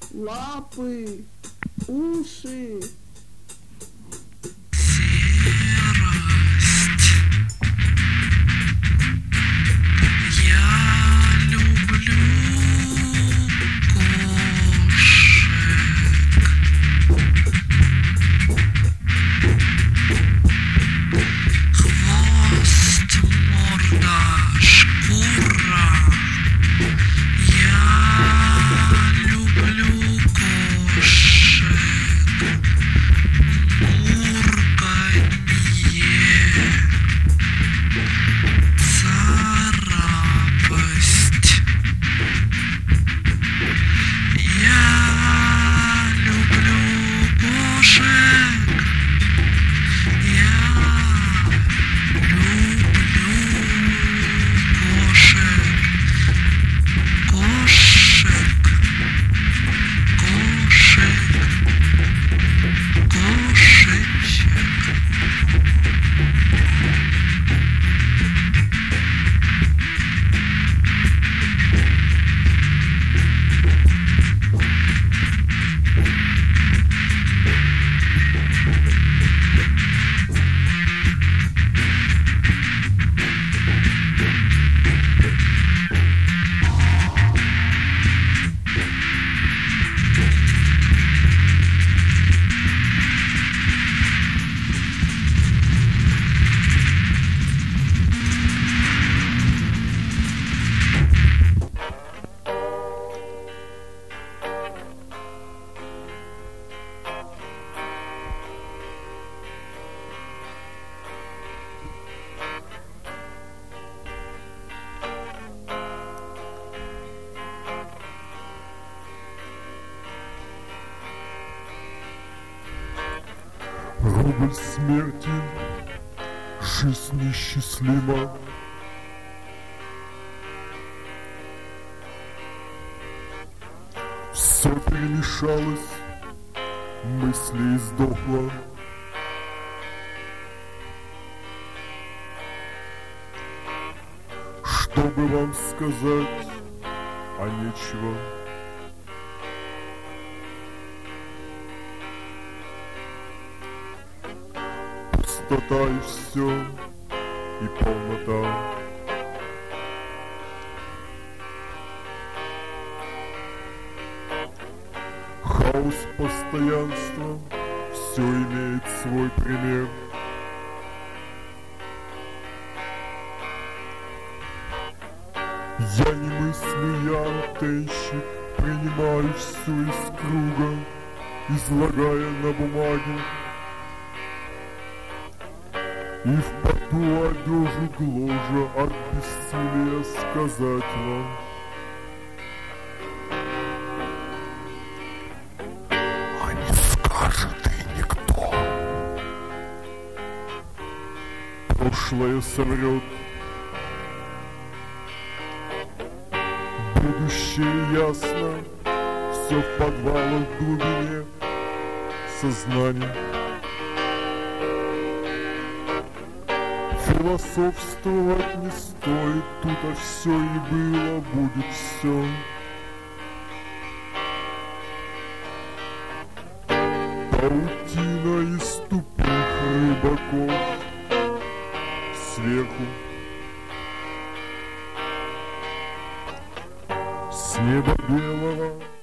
лапы, уши. Рубль смерти, жизнь несчастлива. Все перемешалось, мысли издохло. Что бы вам сказать, а нечего. Пустота и все, и полнота. Хаос постоянства, все имеет свой пример. Я не мыслю, я антенщик, принимаю все из круга, излагая на бумаге. И в поту одежу гложа от бессилия сказать вам. А не скажет и никто. Прошлое соврет. Будущее ясно. Все в подвалах в глубине сознания. Философствовать не стоит, тут а все и было, будет все. Паутина из тупых рыбаков сверху. С неба белого